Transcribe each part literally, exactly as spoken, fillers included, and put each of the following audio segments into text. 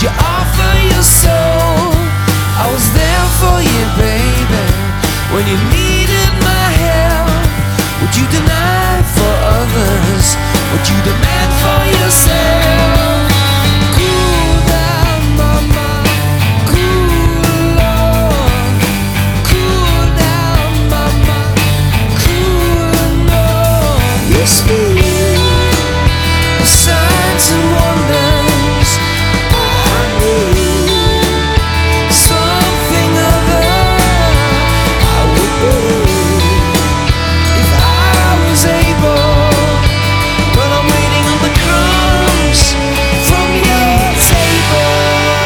Would you offer your soul? I was there for you, baby, when you needed my help. Would you deny for others what you demand for yourself? Cool down, mama, cool, Lord. Cool down, mama, cool, Lord. Yes, we the signs and wonders. I need something other. I would believe if I was able, but I'm waiting on the crumbs from your table.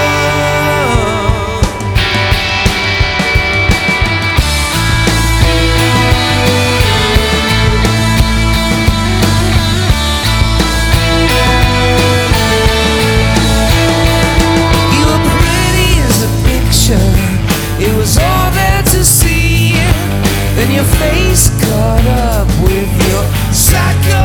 You were pretty as a picture, it was all there to see. Then your face caught up with your psycho